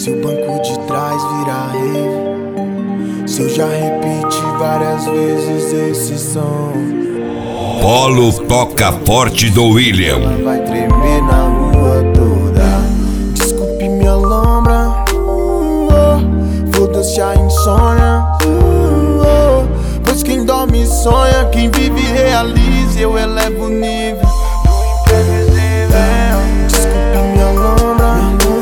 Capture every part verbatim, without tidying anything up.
Se o banco de trás virar rave, se eu já repeti várias vezes esse som. Polo toca forte do William. Ela vai tremer na rua toda. Desculpe minha lombra, oh, foda-se a insônia, oh, pois quem dorme sonha, quem vive realiza. Eu elevo o nível do imprevisível. Desculpe minha lombra,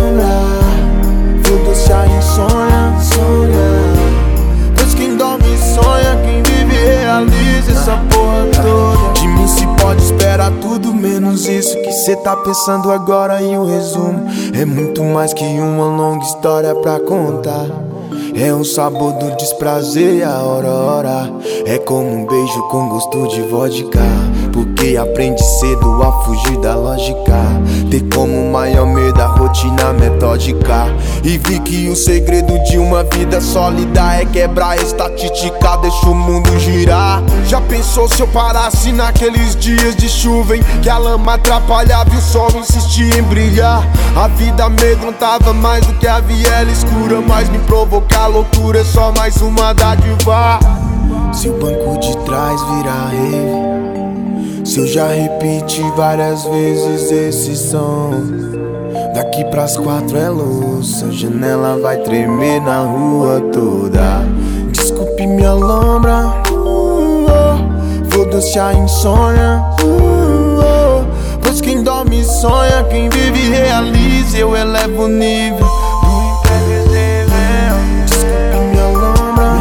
foda-se a insônia, pois quem dorme sonha, quem vive realiza. Essa porra toda de mim se pode esperar tudo menos isso que cê tá pensando agora. E o resumo é muito mais que uma longa história pra contar. É o sabor do desprazer e a hora hora. É como um beijo com gosto de vodka, porque aprende cedo a fugir da lógica. Ter como maior medo a rotina metódica. E vi que o segredo de uma vida sólida é quebrar a estatística, deixa o mundo girar. Já pensou se eu parasse naqueles dias de chuva em que a lama atrapalhava e o sol insistia em brilhar? A vida amedrontava mais do que a viela escura, mas me provocar loucura é só mais uma dádiva. Se o banco de trás virar rave, se eu já repeti várias vezes esse som. Daqui pras quatro é luz, a janela vai tremer na rua toda. Desculpe minha lombra, oh, foda-se a insônia, oh, pois quem dorme sonha, quem vive realiza. Eu elevo o nível do imprevisível. Desculpe minha lombra,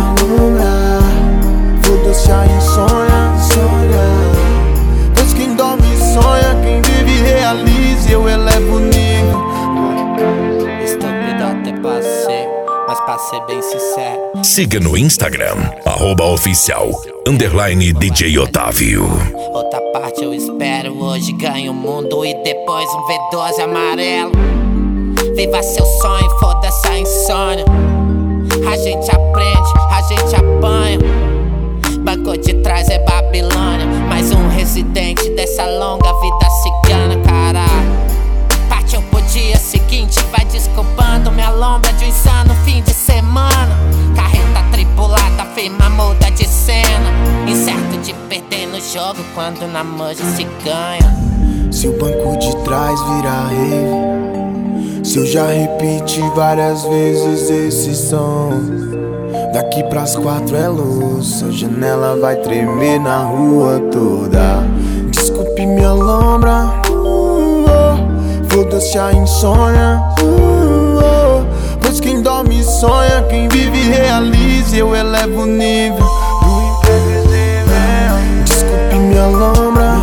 foda-se a insônia, pois quem dorme sonha, quem vive realiza. Eu elevo o nível. Estúpido até passei, mas pra ser bem sincero. Siga no Instagram, arroba oficial, underline D J Otávio. Outra parte eu espero, hoje ganho o mundo e depois um V doze amarelo. Viva seu sonho, foda-se a insônia. A gente aprende, a gente apanha. Banco de trás é Babilônia, mais um residente dessa longa vida cigana, caralho. Partiu pro dia seguinte, vai desculpando minha lombra de um insano fim de semana. Carreta tripulada, firma muda de cena. Incerto de perder no jogo quando na manja se ganha. Se o banco de trás virar rave, se eu já repeti várias vezes esse som. Daqui pras quatro é luz, a janela vai tremer na rua toda. Desculpe minha lombra, oh, foda-se a insônia, oh, pois quem dorme sonha, quem vive realiza. Eu elevo o nível do imprevisível. Desculpe minha lombra,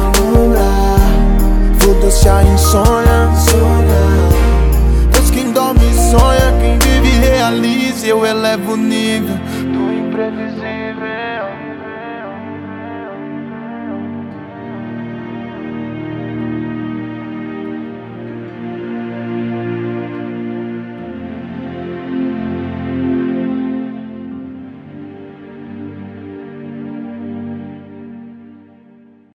foda-se a insônia, pois quem dorme sonha, quem vive realiza. Eu elevo o nível do imprevisível.